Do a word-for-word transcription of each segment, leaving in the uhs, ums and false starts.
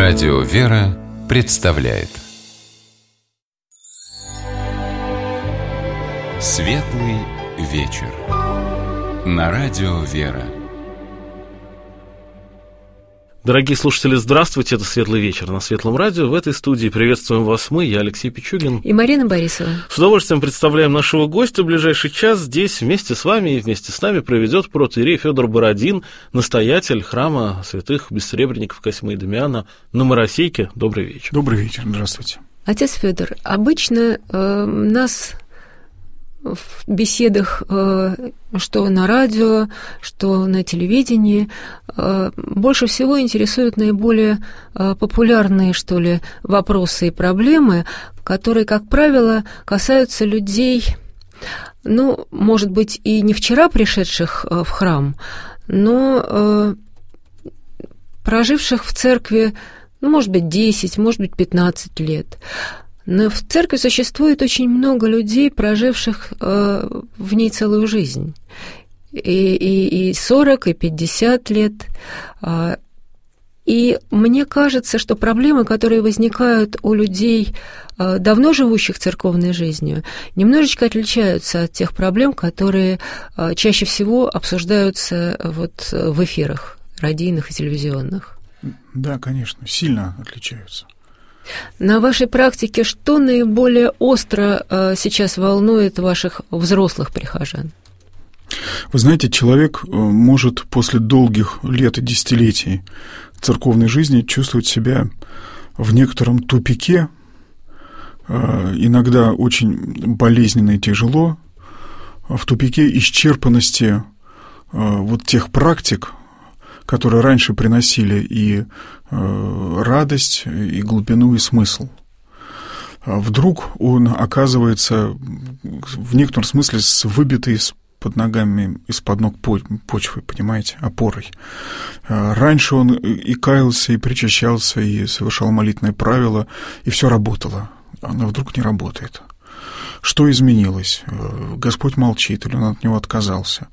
Радио «Вера» представляет Светлый вечер на Радио «Вера». Дорогие слушатели, здравствуйте, это «Светлый вечер» на Светлом радио. В этой студии приветствуем вас мы, я Алексей Пичугин. И Марина Борисова. С удовольствием представляем нашего гостя. В ближайший час здесь вместе с вами и вместе с нами проведет протоиерей Фёдор Бородин, настоятель храма святых бессребренников Косьмы и Дамиана на Моросейке. Добрый вечер. Добрый вечер, здравствуйте. Отец Фёдор, обычно э, нас в беседах, что на радио, что на телевидении, больше всего интересуют наиболее популярные, что ли, вопросы и проблемы, которые, как правило, касаются людей, ну, может быть, и не вчера пришедших в храм, но проживших в церкви, ну, может быть, десять, может быть, пятнадцать лет. Но в церкви существует очень много людей, проживших э, в ней целую жизнь. И, и, и сорок, и пятьдесят лет. Э, и мне кажется, что проблемы, которые возникают у людей, э, давно живущих церковной жизнью, немножечко отличаются от тех проблем, которые э, чаще всего обсуждаются вот в эфирах радийных и телевизионных. Да, конечно, сильно отличаются. На вашей практике что наиболее остро э, сейчас волнует ваших взрослых прихожан? Вы знаете, человек может после долгих лет и десятилетий церковной жизни чувствовать себя в некотором тупике, э, иногда очень болезненно и тяжело, в тупике исчерпанности э, вот тех практик, которые раньше приносили и э, радость, и глубину, и смысл. Вдруг он оказывается в некотором смысле с выбитой из-под ногами, из-под ног почвы, понимаете, опорой. Раньше он и каялся, и причащался, и совершал молитвенные правила, и все работало. Оно вдруг не работает. Что изменилось? Господь молчит, или он от него отказался?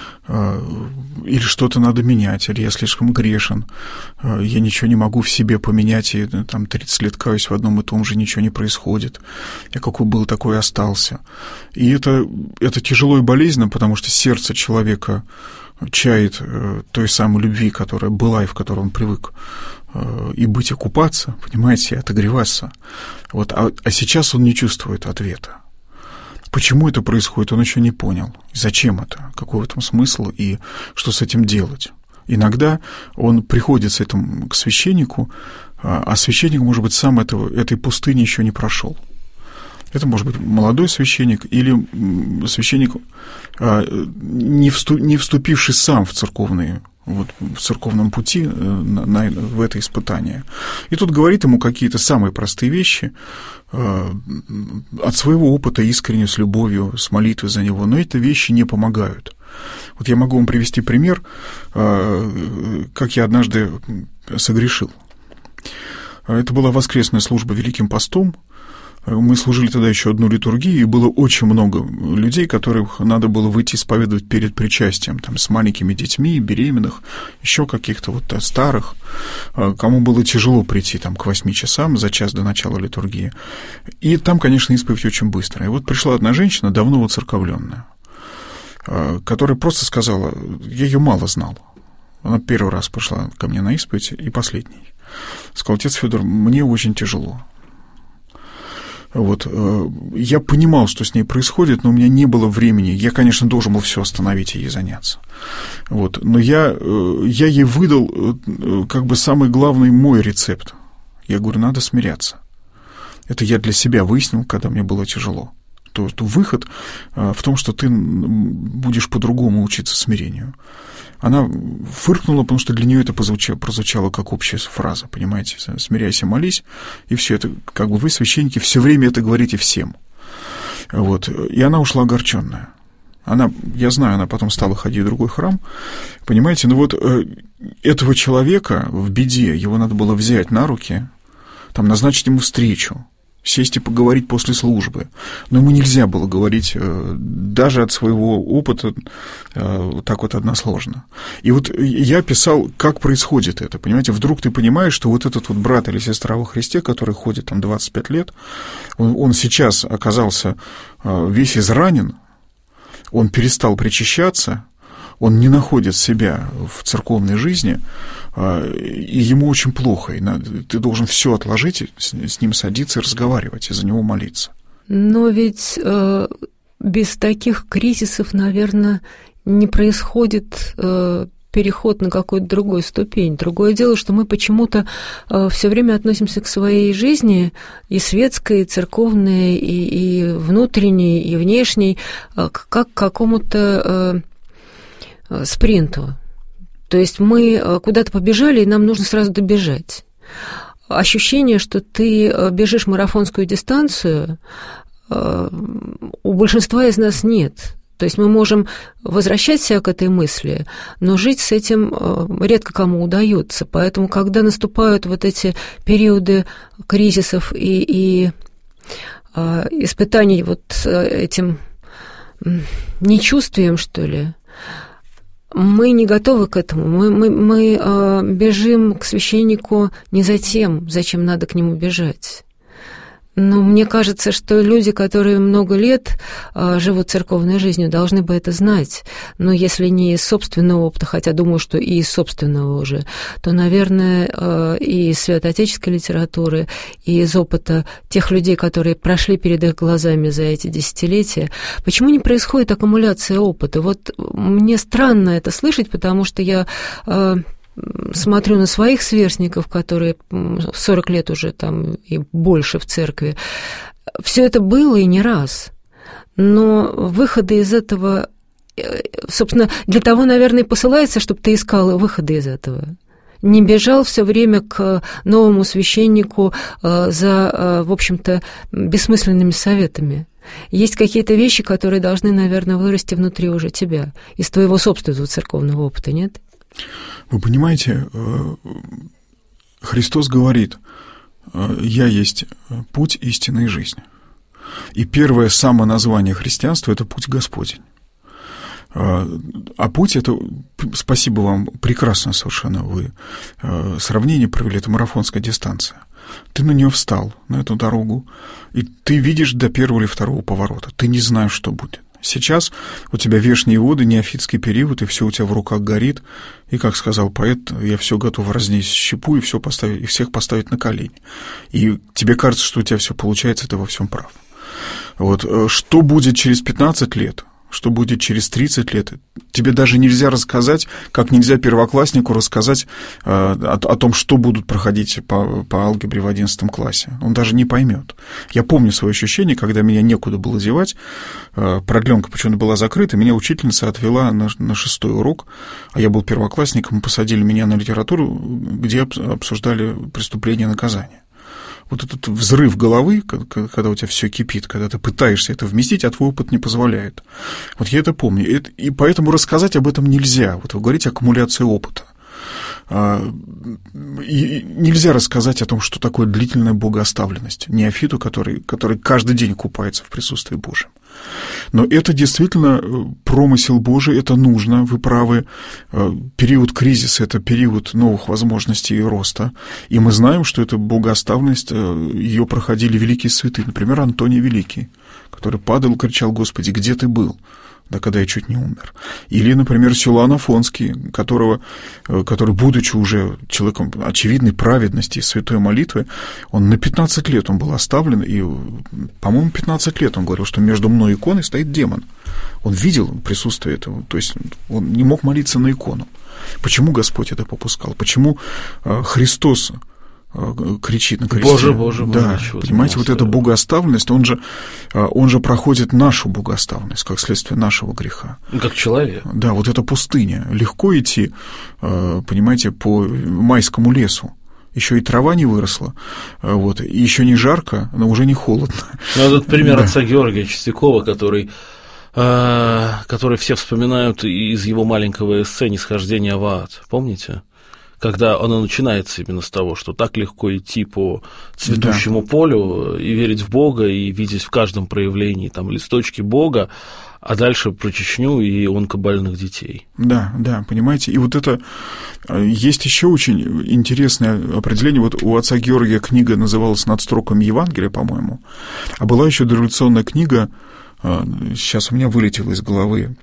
Или что-то надо менять, или я слишком грешен, я ничего не могу в себе поменять, и там тридцать лет каюсь в одном и том же, ничего не происходит. Я какой был, такой и остался. И это, это тяжело и болезненно, потому что сердце человека чает той самой любви, которая была и в которой он привык и быть, и купаться, понимаете, и отогреваться. Вот, а, а сейчас он не чувствует ответа. Почему это происходит, он еще не понял. Зачем это? Какой в этом смысл и что с этим делать? Иногда он приходит с этим к священнику, а священник, может быть, сам этого, этой пустыни еще не прошел. Это может быть молодой священник или священник, не вступивший сам в церковные, вот, в церковном пути на, на, в это испытание. И тут говорит ему какие-то самые простые вещи э, от своего опыта, искренне, с любовью, с молитвой за него, но эти вещи не помогают. Вот я могу вам привести пример, э, как я однажды согрешил. Это была воскресная служба Великим постом. Мы служили тогда еще одну литургию, и было очень много людей, которых надо было выйти исповедовать перед причастием, там, с маленькими детьми, беременных, еще каких-то вот старых, кому было тяжело прийти там, к восьми часам за час до начала литургии. И там, конечно, исповедь очень быстро. И вот пришла одна женщина, давно воцерковленная, которая просто сказала, я ее мало знал. Она первый раз пришла ко мне на исповедь и последний. Сказала, отец Фёдор, мне очень тяжело. Вот, я понимал, что с ней происходит, но у меня не было времени. Я, конечно, должен был все остановить и ей заняться. Вот, но я, я ей выдал как бы самый главный мой рецепт. Я говорю, надо смиряться. Это я для себя выяснил, когда мне было тяжело. То, что выход в том, что ты будешь по-другому учиться смирению. Она фыркнула, потому что для нее это прозвучало, прозвучало как общая фраза, понимаете, смиряйся, молись, и все это, как бы вы, священники, все время это говорите всем. Вот. И она ушла огорченная. Она, я знаю, она потом стала ходить в другой храм, понимаете, но вот этого человека в беде, его надо было взять на руки, там, назначить ему встречу, сесть и поговорить после службы. Но ему нельзя было говорить даже от своего опыта так вот односложно. И вот я писал, как происходит это, понимаете, вдруг ты понимаешь, что вот этот вот брат или сестра во Христе, который ходит там двадцать пять лет, он, он сейчас оказался весь изранен, он перестал причащаться, он не находит себя в церковной жизни, и ему очень плохо, и ты должен все отложить, с ним садиться и разговаривать, и за него молиться. Но ведь э, без таких кризисов, наверное, не происходит э, переход на какую-то другую ступень. Другое дело, что мы почему-то э, все время относимся к своей жизни, и светской, и церковной, и, и внутренней, и внешней, э, как к какому-то э, спринту. То есть мы куда-то побежали, и нам нужно сразу добежать. Ощущение, что ты бежишь марафонскую дистанцию, у большинства из нас нет. То есть мы можем возвращать себя к этой мысли, но жить с этим редко кому удается. Поэтому, когда наступают вот эти периоды кризисов и, и испытаний вот этим нечувствием, что ли, мы не готовы к этому. Мы, мы, мы э, бежим к священнику не за тем, зачем надо к нему бежать. Но мне кажется, что люди, которые много лет э, живут церковной жизнью, должны бы это знать. Но если не из собственного опыта, хотя думаю, что и из собственного уже, то, наверное, э, и из святоотеческой литературы, и из опыта тех людей, которые прошли перед их глазами за эти десятилетия. Почему не происходит аккумуляция опыта? Вот мне странно это слышать, потому что я... Э, смотрю на своих сверстников, которые сорок лет уже там и больше в церкви. Все это было и не раз. Но выходы из этого, собственно, для того, наверное, и посылается, чтобы ты искал выходы из этого. Не бежал все время к новому священнику за, в общем-то, бессмысленными советами. Есть какие-то вещи, которые должны, наверное, вырасти внутри уже тебя, из твоего собственного церковного опыта, нет? Вы понимаете, Христос говорит: «Я есть путь, истина и жизнь». И первое самоназвание христианства – это путь Господень. А путь – это, спасибо вам, прекрасно совершенно вы сравнение провели, это марафонская дистанция. Ты на нее встал, на эту дорогу, и ты видишь до первого или второго поворота. Ты не знаешь, что будет. Сейчас у тебя вешние воды, неофитский период, и все у тебя в руках горит, и, как сказал поэт, я все готов разнести щепу и, все поставить, и всех поставить на колени. И тебе кажется, что у тебя все получается, ты во всем прав. Вот. Что будет через пятнадцать лет? Что будет через тридцать лет, тебе даже нельзя рассказать, как нельзя первокласснику рассказать э, о, о том, что будут проходить по, по алгебре в одиннадцатом классе. Он даже не поймет. Я помню свое ощущение, когда меня некуда было девать, э, продленка почему-то была закрыта, меня учительница отвела на, на шестой урок, а я был первоклассником, посадили меня на литературу, где обсуждали преступление и наказание. Вот этот взрыв головы, когда у тебя все кипит, когда ты пытаешься это вместить, а твой опыт не позволяет. Вот я это помню. И поэтому рассказать об этом нельзя. Вот вы говорите аккумуляция опыта. И нельзя рассказать о том, что такое длительная богооставленность неофиту, который, который каждый день купается в присутствии Божьем. Но это действительно промысел Божий, это нужно, вы правы. Период кризиса – это период новых возможностей и роста. И мы знаем, что эта богооставленность, ее проходили великие святые. Например, Антоний Великий, который падал и кричал: «Господи, где ты был?» Да, когда я чуть не умер. Или, например, Силуан Афонский, которого, который, будучи уже человеком очевидной праведности и святой молитвы, он на пятнадцать лет он был оставлен, и, по-моему, пятнадцать лет он говорил, что между мной и иконой стоит демон. Он видел присутствие этого, то есть он не мог молиться на икону. Почему Господь это попускал? Почему Христос кричит на кресте? Боже, Боже, Боже. Да, понимаете, вот эта богооставленность, он же, он же проходит нашу богооставленность, как следствие нашего греха. Как человек. Да, вот эта пустыня. Легко идти, понимаете, по майскому лесу. Еще и трава не выросла, вот, и еще не жарко, но уже не холодно. Ну, этот пример да. отца Георгия Чистякова, который, который все вспоминают из его маленького эссе «Нисхождение в ад». Помните? когда оно начинается именно с того, что так легко идти по цветущему да. полю и верить в Бога, и видеть в каждом проявлении там листочки Бога, а дальше про Чечню и онкобольных детей. Да, да, понимаете, и вот это, есть еще очень интересное определение, вот у отца Георгия книга называлась «Над строками Евангелия», по-моему, а была еще дореволюционная книга, сейчас у меня вылетело из головы,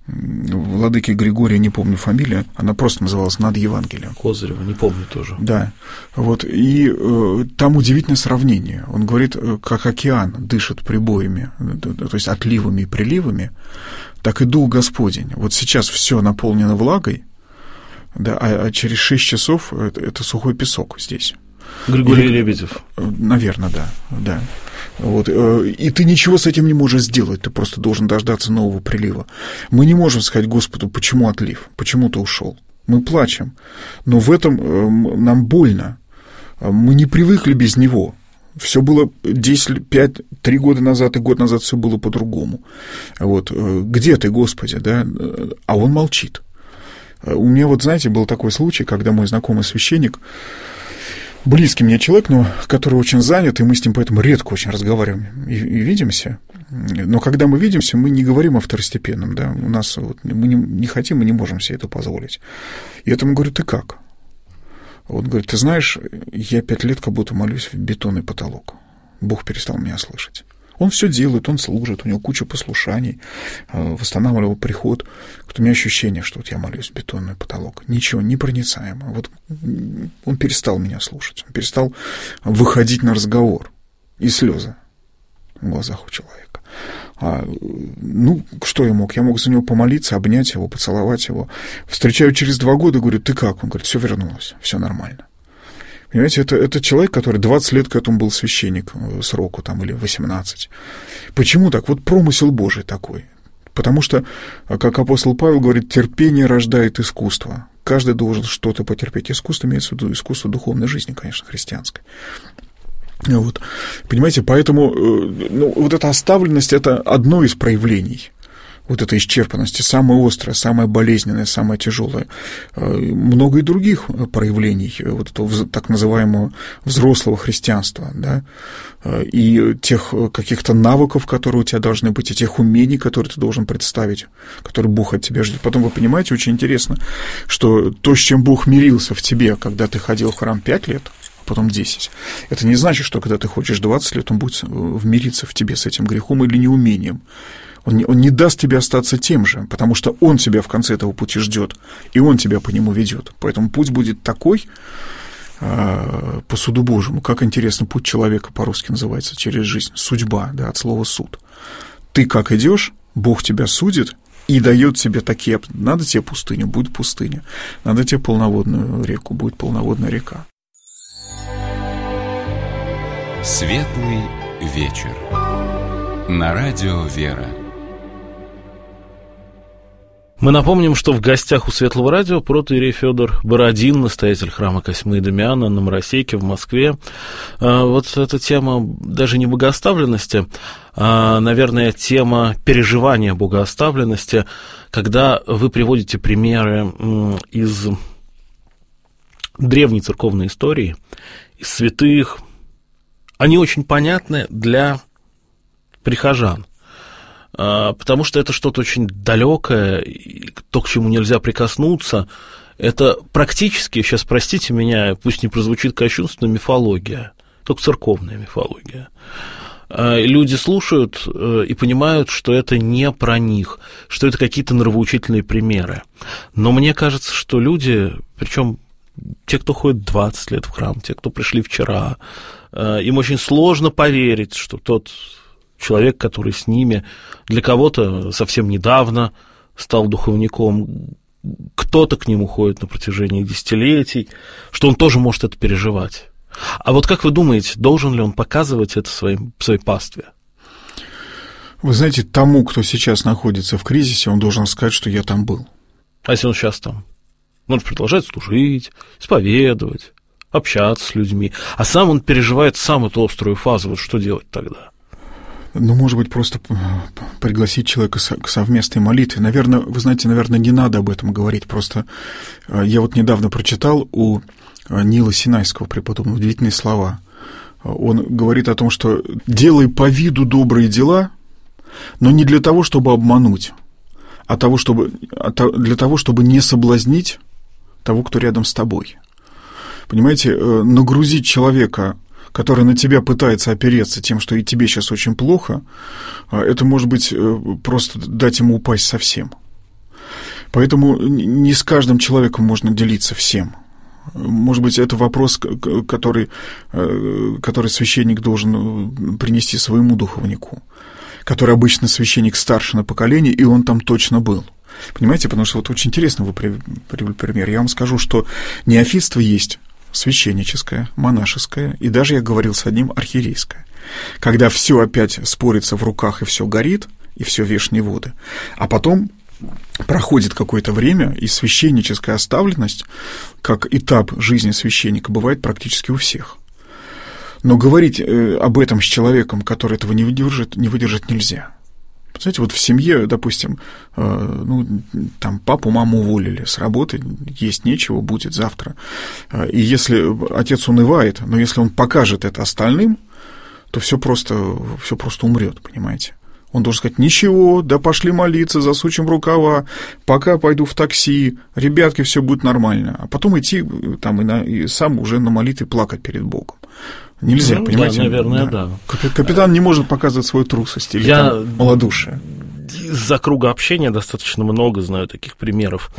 владыки Григория, не помню фамилия, она просто называлась «Над Евангелием». Козырева, не помню тоже. Да, вот, и э, там удивительное сравнение. Он говорит, как океан дышит прибоями, то есть отливами и приливами, так и Дух Господень. Вот сейчас все наполнено влагой, да, а, а через шесть часов это, это сухой песок здесь. Григорий Или, Лебедев. Наверное, да, да. Вот, и ты ничего с этим не можешь сделать, ты просто должен дождаться нового прилива. Мы не можем сказать Господу, почему отлив, почему ты ушел. Мы плачем, но в этом нам больно. Мы не привыкли без него. Все было десять, пять, три года назад и год назад все было по-другому. Вот, где ты, Господи, да? А он молчит. У меня вот, знаете, был такой случай, когда мой знакомый священник, близкий мне человек, но который очень занят, и мы с ним поэтому редко очень разговариваем и, и видимся. Но когда мы видимся, мы не говорим о второстепенном, да, у нас вот, мы не, не хотим, мы не можем себе это позволить. И я ему говорю, ты как? Он говорит, ты знаешь, я пять лет как будто молюсь в бетонный потолок. Бог перестал меня слышать. Он все делает, он служит, у него куча послушаний, восстанавливал приход. Вот у меня ощущение, что вот я молюсь в бетонный потолок. Ничего, непроницаемо. Вот он перестал меня слушать, он перестал выходить на разговор. И слезы в глазах у человека. А, ну, что я мог? Я мог за него помолиться, обнять его, поцеловать его. Встречаю через два года, говорю, ты как? Он говорит, все вернулось, все нормально. Понимаете, это, это человек, который двадцать лет к этому был священник сроку, там, или восемнадцать. Почему так? Вот промысел Божий такой. Потому что, как апостол Павел говорит, терпение рождает искусство. Каждый должен что-то потерпеть. Искусство имеется в виду искусство духовной жизни, конечно, христианской. Вот. Понимаете, поэтому ну, вот эта оставленность – это одно из проявлений вот этой исчерпанности, самое острое, самое болезненное, самое тяжелое. Много и других проявлений вот этого так называемого взрослого христианства, да, и тех каких-то навыков, которые у тебя должны быть, и тех умений, которые ты должен представить, которые Бог от тебя ждет. Потом вы понимаете, очень интересно, что то, с чем Бог мирился в тебе, когда ты ходил в храм пять лет, потом десять. Это не значит, что когда ты хочешь двадцать лет, он будет вмириться в тебе с этим грехом или неумением. Он не, он не даст тебе остаться тем же, потому что он тебя в конце этого пути ждет, и он тебя по нему ведет. Поэтому путь будет такой, э, по суду Божьему, как интересно, путь человека по-русски называется, через жизнь. Судьба, да, от слова суд. Ты как идешь, Бог тебя судит и дает тебе такие... Надо тебе пустыню, будет пустыня. Надо тебе полноводную реку, будет полноводная река. Светлый вечер. На радио «Вера». Мы напомним, что в гостях у Светлого радио протоиерей Фёдор Бородин, настоятель храма Косьмы и Дамиана на Моросейке в Москве. Вот эта тема даже не богооставленности, а, наверное, тема переживания богооставленности, когда вы приводите примеры из древней церковной истории, из святых. Они очень понятны для прихожан, потому что это что-то очень далекое, то, к чему нельзя прикоснуться. Это практически, сейчас простите меня, пусть не прозвучит кощунственно, мифология, только церковная мифология. Люди слушают и понимают, что это не про них, что это какие-то нравоучительные примеры. Но мне кажется, что люди, причем те, кто ходит двадцать лет в храм, те, кто пришли вчера, им очень сложно поверить, что тот человек, который с ними, для кого-то совсем недавно стал духовником, кто-то к нему ходит на протяжении десятилетий, что он тоже может это переживать. А вот как вы думаете, должен ли он показывать это своим, своей пастве? Вы знаете, тому, кто сейчас находится в кризисе, он должен сказать, что я там был. А если он сейчас там? Он продолжает служить, исповедовать, общаться с людьми, а сам он переживает сам эту острую фазу, вот что делать тогда? Ну, может быть, просто пригласить человека к совместной молитве. Наверное, вы знаете, наверное, не надо об этом говорить. Просто я вот недавно прочитал у Нила Синайского преподобного удивительные слова. Он говорит о том, что делай по виду добрые дела, но не для того, чтобы обмануть, а того, чтобы, для того, чтобы не соблазнить того, кто рядом с тобой. Понимаете, нагрузить человека, который на тебя пытается опереться тем, что и тебе сейчас очень плохо, это может быть просто дать ему упасть совсем. Поэтому не с каждым человеком можно делиться всем. Может быть, это вопрос, который, который священник должен принести своему духовнику, который обычно священник старшего поколения, и он там точно был. Понимаете, потому что вот очень интересно вы привели пример. Я вам скажу, что неофитство есть священническое, монашеское, и даже я говорил с одним архиерейское. Когда все опять спорится в руках, и все горит, и все вешние воды. А потом проходит какое-то время, и священническая оставленность, как этап жизни священника, бывает практически у всех. Но говорить об этом с человеком, который этого не выдержит, не выдержать нельзя. Знаете, вот в семье, допустим, ну, там папу, маму уволили с работы, есть нечего, будет завтра. И если отец унывает, но если он покажет это остальным, то все просто, все просто умрет, понимаете? Он должен сказать: ничего, да пошли молиться, засучим рукава, пока пойду в такси, ребятки, все будет нормально. А потом идти там и, на, и сам уже на молитве плакать перед Богом. Нельзя, ну, понимаете? Да, наверное, да. да. Капитан не может показывать свою трусость или Я... там, малодушие. Из-за круга общения достаточно много знаю таких примеров.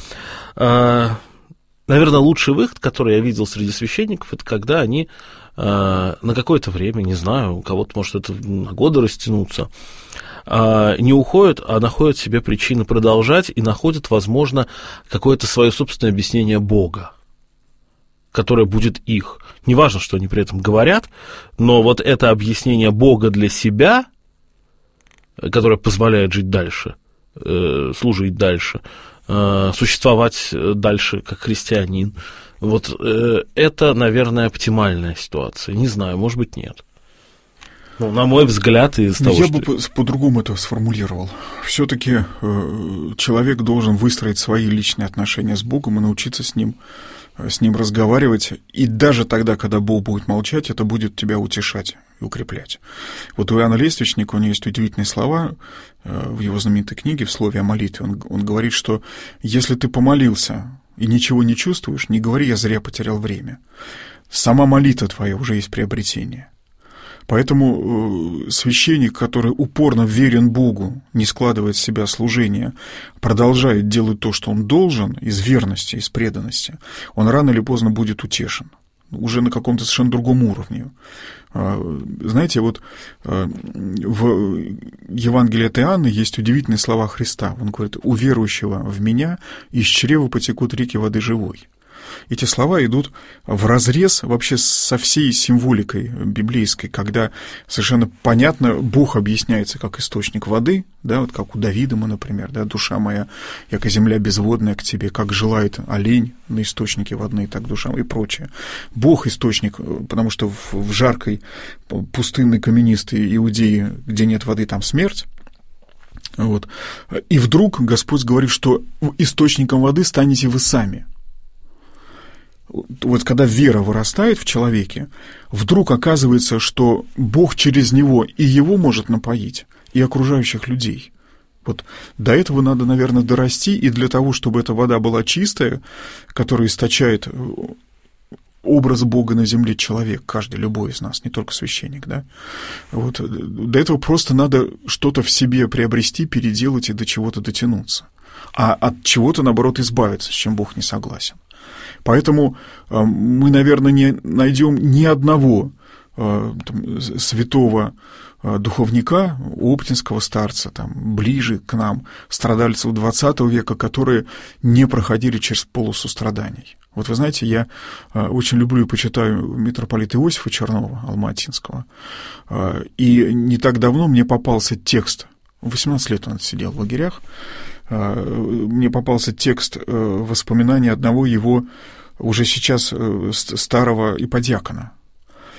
Наверное, лучший выход, который я видел среди священников, это когда они на какое-то время, не знаю, у кого-то может это на годы растянуться, не уходят, а находят себе причины продолжать и находят, возможно, какое-то свое собственное объяснение Бога, которое будет их. Неважно, что они при этом говорят, но вот это объяснение Бога для себя, которое позволяет жить дальше, служить дальше, существовать дальше как христианин, вот это, наверное, оптимальная ситуация. Не знаю, может быть, нет. Ну, на мой взгляд, из того, Я что... бы по-другому это сформулировал. Все-таки э, человек должен выстроить свои личные отношения с Богом и научиться с ним, с ним разговаривать. И даже тогда, когда Бог будет молчать, это будет тебя утешать и укреплять. Вот у Иоанна Лествичника, у него есть удивительные слова э, в его знаменитой книге «В слове о молитве». Он, он говорит, что если ты помолился и ничего не чувствуешь, не говори: я зря потерял время. Сама молитва твоя уже есть приобретение. Поэтому священник, который упорно верен Богу, не складывает в себя служение, продолжает делать то, что он должен, из верности, из преданности, он рано или поздно будет утешен, уже на каком-то совершенно другом уровне. Знаете, вот в Евангелии от Иоанна есть удивительные слова Христа. Он говорит: «У верующего в меня из чрева потекут реки воды живой». Эти слова идут вразрез вообще со всей символикой библейской, когда совершенно понятно Бог объясняется как источник воды, да, вот как у Давида мы, например, да, душа моя, яко земля безводная к тебе, как желает олень на источнике водные, так душа и прочее. Бог источник, потому что в, в жаркой, пустынной, каменистой Иудее, где нет воды, там смерть. Вот. И вдруг Господь говорит, что источником воды станете вы сами. Вот когда вера вырастает в человеке, вдруг оказывается, что Бог через него и его может напоить, и окружающих людей. Вот до этого надо, наверное, дорасти, и для того, чтобы эта вода была чистая, которая источает образ Бога на земле человек, каждый, любой из нас, не только священник, да, вот, до этого просто надо что-то в себе приобрести, переделать и до чего-то дотянуться. А от чего-то, наоборот, избавиться, с чем Бог не согласен. Поэтому э, мы, наверное, не найдем ни одного э, там, святого э, духовника, оптинского старца, там, ближе к нам, страдальцев двадцатого века, которые не проходили через полосу страданий. Вот вы знаете, я э, очень люблю и почитаю митрополита Иосифа Чернова, Алма-Атинского, э, и не так давно мне попался текст, восемнадцать лет он отсидел в лагерях, мне попался текст воспоминаний одного его уже сейчас старого иподиакона,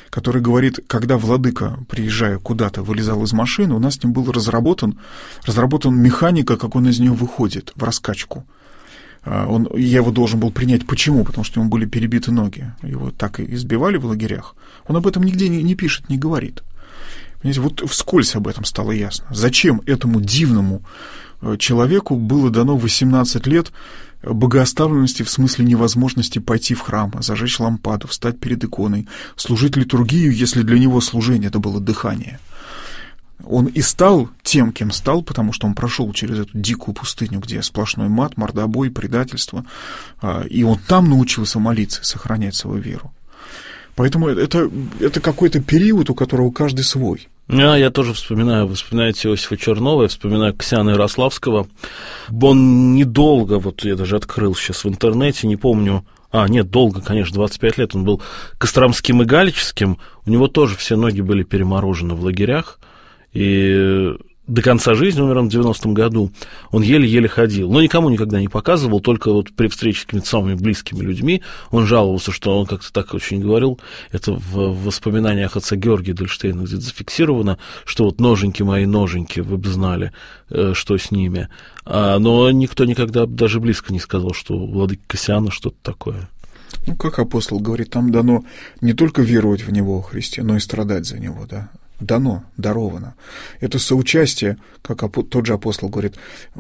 который говорит, когда владыка, приезжая куда-то, вылезал из машины, у нас с ним был разработан, разработан механика, как он из нее выходит в раскачку. Он, я его должен был принять. Почему? Потому что у него были перебиты ноги. Его так и избивали в лагерях. Он об этом нигде не, не пишет, не говорит. Понимаете, вот вскользь об этом стало ясно. Зачем этому дивному человеку было дано восемнадцать лет богооставленности в смысле невозможности пойти в храм, зажечь лампаду, встать перед иконой, служить литургию, если для него служение это было дыхание. Он и стал тем, кем стал, потому что он прошел через эту дикую пустыню, где сплошной мат, мордобой, предательство, и он там научился молиться и сохранять свою веру. Поэтому это, это какой-то период, у которого каждый свой. А, я тоже вспоминаю, вы вспоминаете Иосифа Чернова, я вспоминаю Ксяна Ярославского. Он недолго, вот я даже открыл сейчас в интернете, не помню, а, нет, долго, конечно, двадцать пять лет, он был костромским и галическим, у него тоже все ноги были переморожены в лагерях, и до конца жизни, умер он в девяностом году, он еле-еле ходил. Но никому никогда не показывал, только вот при встрече с какими-то самыми близкими людьми он жаловался, что он как-то так очень говорил, это в воспоминаниях отца Георгия Эдельштейна где-то зафиксировано, что вот ноженьки мои, ноженьки, вы бы знали, что с ними. Но никто никогда даже близко не сказал, что у владыки Кассиана что-то такое. Ну, как апостол говорит, там дано не только веровать в Него, Христе, но и страдать за Него, да. Дано, даровано. Это соучастие, как тот же апостол говорит,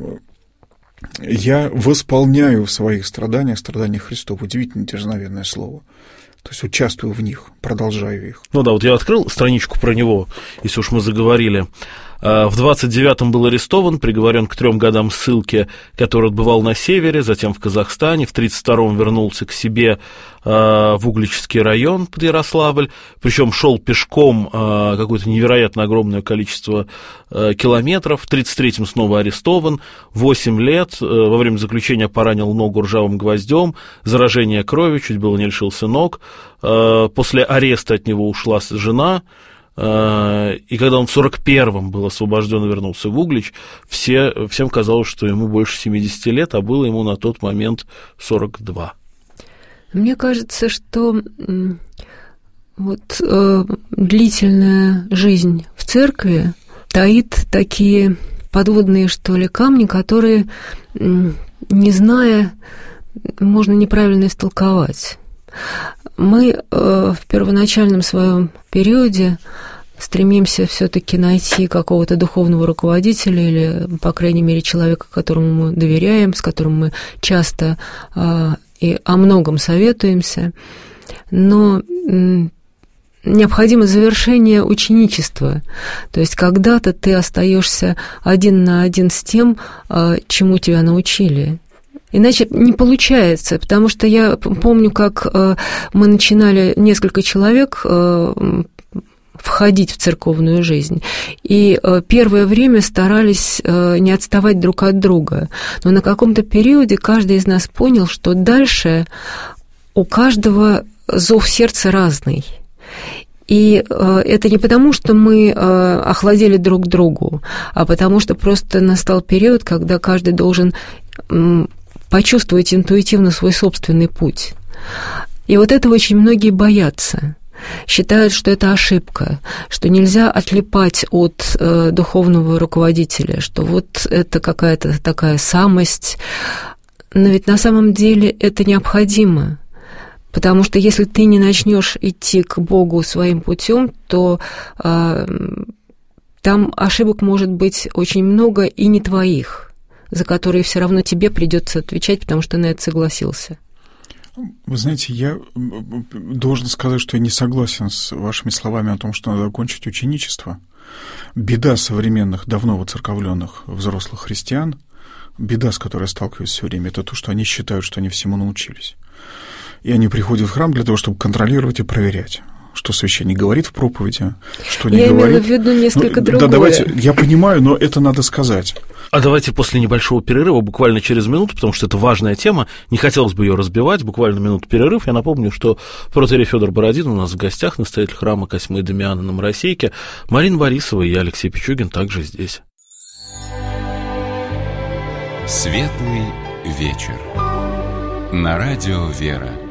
я восполняю в своих страданиях страдания Христов. Удивительно дерзновенное слово. То есть участвую в них, продолжаю их. Ну да, вот я открыл страничку про него, если уж мы заговорили. В двадцать девятом был арестован, приговорен к трем годам ссылки, который отбывал на севере, затем в Казахстане. В тридцать втором вернулся к себе в Угличский район под Ярославль, причем шел пешком какое-то невероятно огромное количество километров. В тридцать третьем снова арестован, восемь лет, во время заключения поранил ногу ржавым гвоздем, заражение кровью, чуть было не лишился ног. После ареста от него ушла жена. И когда он в сорок первом был освобожден и вернулся в Углич, все, всем казалось, что ему больше семидесяти лет, а было ему на тот момент сорок два. Мне кажется, что вот э, длительная жизнь в церкви таит такие подводные, что ли, камни, которые, не зная, можно неправильно истолковать. Мы э, в первоначальном своем периоде стремимся все-таки найти какого-то духовного руководителя или, по крайней мере, человека, которому мы доверяем, с которым мы часто э, и о многом советуемся. Но э, необходимо завершение ученичества. То есть когда-то ты остаешься один на один с тем, э, чему тебя научили. Иначе не получается, потому что я помню, как э, мы начинали несколько человек э, входить в церковную жизнь, и э, первое время старались э, не отставать друг от друга. Но на каком-то периоде каждый из нас понял, что дальше у каждого зов сердца разный. И э, это не потому, что мы э, охладели друг к другу, а потому что просто настал период, когда каждый должен э, почувствовать интуитивно свой собственный путь. И вот этого очень многие боятся. Считают, что это ошибка, что нельзя отлипать от э, духовного руководителя, что вот это какая-то такая самость. Но ведь на самом деле это необходимо. Потому что если ты не начнешь идти к Богу своим путем, то э, там ошибок может быть очень много и не твоих, за которые все равно тебе придется отвечать, потому что на это согласился. Вы знаете, я должен сказать, что я не согласен с вашими словами о том, что надо окончить ученичество. Беда современных, давно воцерковленных взрослых христиан, беда, с которой я сталкиваюсь все время, это то, что они считают, что они всему научились. И они приходят в храм для того, чтобы контролировать и проверять, что священник говорит в проповеди, что не я говорит. Я имела в виду несколько ну, другое. Да, давайте, я понимаю, но это надо сказать. А давайте после небольшого перерыва, буквально через минуту, потому что это важная тема, не хотелось бы ее разбивать, буквально минуту перерыв. Я напомню, что протоиерей Фёдор Бородин у нас в гостях, настоятель храма Косьмы и Дамиана на Моросейке, Марина Борисова и я, Алексей Пичугин, также здесь. Светлый вечер. На радио «Вера».